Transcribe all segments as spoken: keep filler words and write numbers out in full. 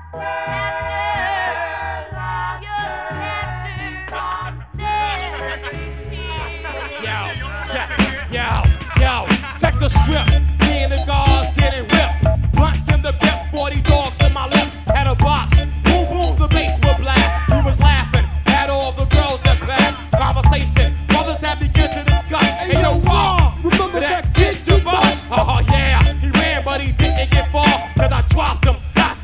Yo, yo, check the script. Me and the guards didn't rip. Blunts in the grip, forty dogs in my lips. Had a box, boom boom, the bass would blast. We was laughing at all the girls that passed. Conversation, brothers had begun to discuss. Hey yo, Raw, remember that kid to bust? Oh yeah, he ran but he didn't get far, cause I dropped him.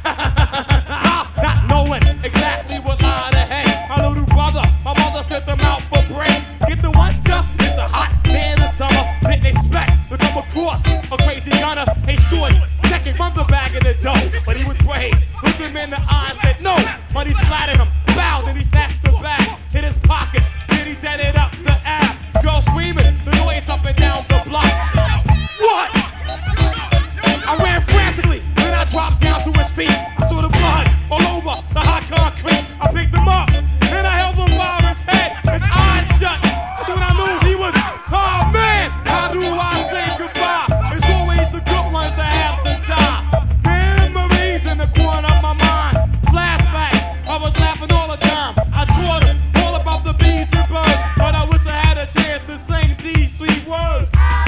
Not knowing exactly what line to hang. My little brother, my mother sent them out for break. Get the wonder, it's a hot day in the summer. Didn't expect to come across a crazy gunner. Hey shorty, checking from the bag of the dough, but he was brave. Looked him in the eye and said no. Money splattered him, bowed and he snatched the bag. Hit his pockets, then he jetted up the ass. Girl screaming, the noise up and down the block. What? I ran frantically, then I dropped down to his feet. I saw the blood all over the hot concrete. I picked him up, then I held him by his head, his eyes shut. That's when I knew he was, oh man, how do I say goodbye? It's always the good ones that have to die. Memories in the corner of my mind, flashbacks, I was laughing all the time. I taught him all about the bees and birds, but I wish I had a chance to sing these three words.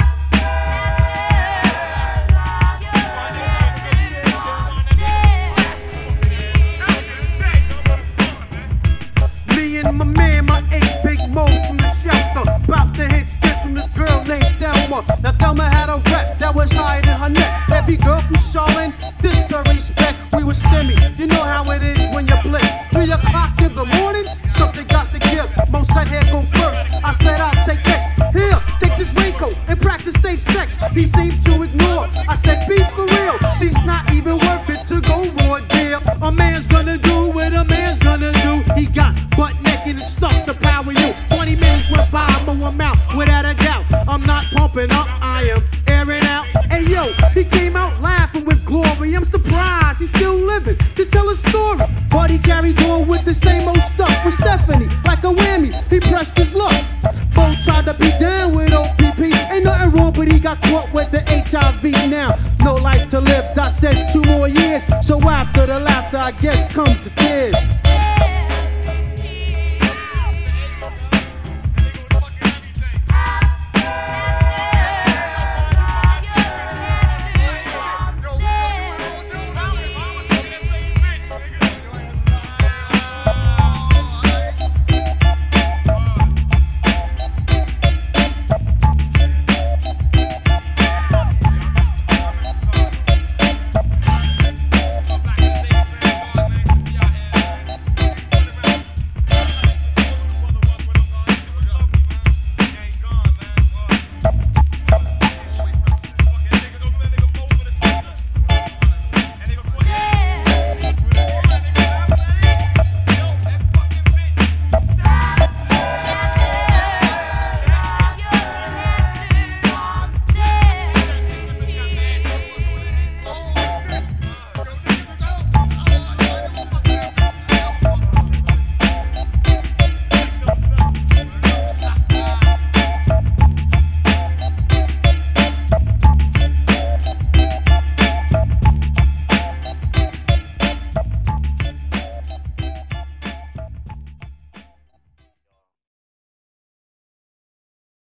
Me and my man, my ace, Big Mo from the shelter, bout to hit skits from this girl named Thelma. Now Thelma had a rep that was higher than her neck. Every girl from Charlotte, this to respect. We was stemmy, you know how it is when you blitz. Three o'clock in the morning, something got to give. Mo said, here go first. I said, I'll take next. Here, take this raincoat and practice safe sex. He seemed to ignore. I said, be for real. She's not even worth it to go raw deal. A man's gonna do what a man's gonna do. He got butt naked and stuck to power you. Twenty minutes went by, Mo I'm out without a doubt. I'm not pumping up, I am airing out. Hey yo, he came out laughing with glory. I'm surprised he's still living to tell a story. But he carried on with the same old stuff with Stephanie, like a whammy. He pressed his luck. Bo tried to be down with O P P. Ain't nothing wrong, but he got caught with the H I V now. No life to live, Doc says two more years. So after the laughter, I guess comes the tears.